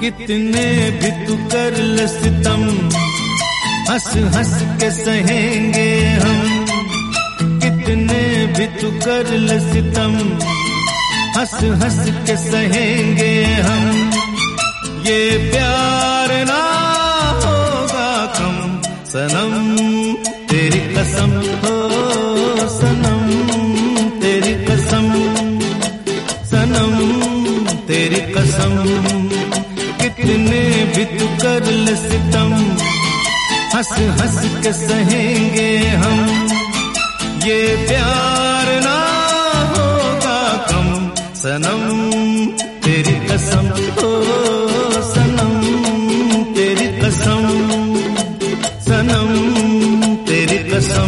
कितने भी तू कर ले सितम, हंस हंस के सहेंगे हम। कितने भी तू कर ले सितम, हंस हंस के सहेंगे हम। ये प्यार ना होगा कम सनम, तेरी कसम हो सनम, तेरी कसम सनम, तेरी कसम। कितने भी तू कर ले सितम, हंस हंस के सहेंगे हम। ये प्यार ना होगा कम सनम, तेरी कसम हो सनम, तेरी कसम सनम, तेरी कसम।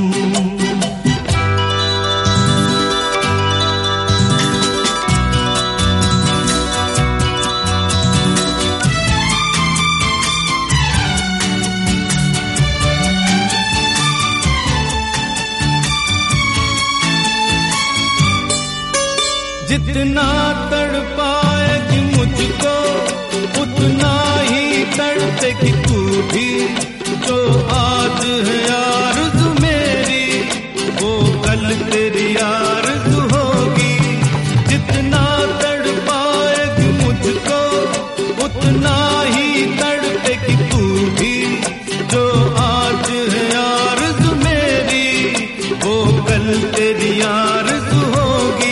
जितना तड़पाएगी मुझको उतना ही तड़पेगी तू भी। जो आज है आरज़ू मेरी वो कल तेरी आरज़ू होगी। जितना तड़पाएगी मुझको उतना ही तड़पेगी तू भी। जो आज है आरज़ू मेरी वो कल तेरी आरज़ू होगी।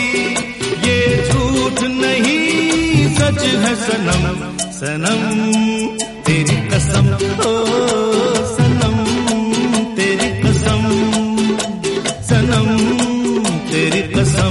सच है सनम सनम, तेरी कसम ओ सनम, तेरी कसम सनम, तेरी कसम।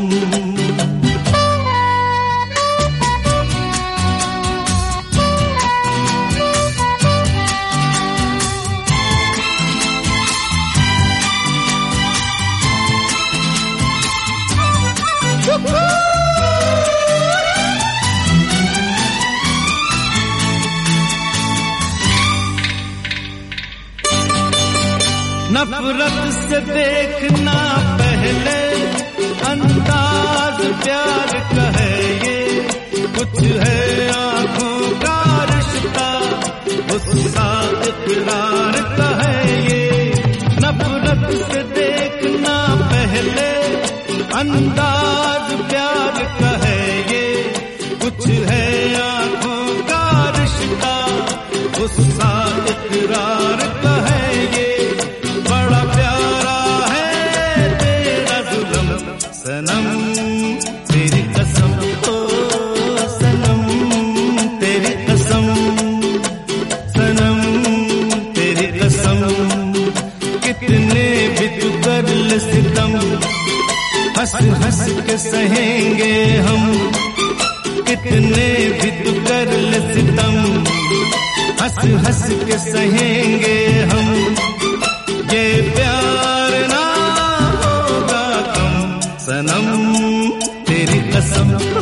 नफरत से देखना पहले अंदाज प्यार का है ये। कुछ है आँखों का रिश्ता गुस्सा इकरार का है ये। नफरत से देखना पहले अंदाज प्यार का है ये। कुछ है आँखों का रिश्ता गुस्सा इकरार का है ये। बड़ा प्यारा है तेरा जुल्म सनम, तेरी कसम ओ सनम, तेरी कसम सनम, तेरी कसम। कितने भी तू कर ले सितम, हंस हंस के सहेंगे हम। कितने भी तू कर ले सितम, हंस हंस के सहेंगे हम। ये प्यार ना होगा कम सनम, तेरी कसम।